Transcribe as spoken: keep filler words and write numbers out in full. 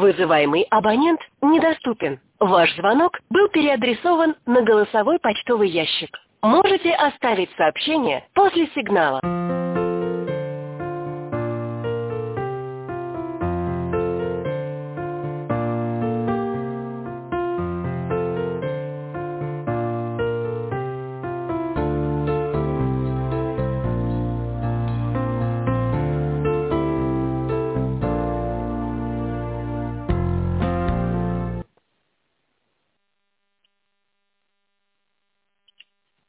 Вызываемый абонент недоступен. Ваш звонок был переадресован на голосовой почтовый ящик. Можете оставить сообщение после сигнала.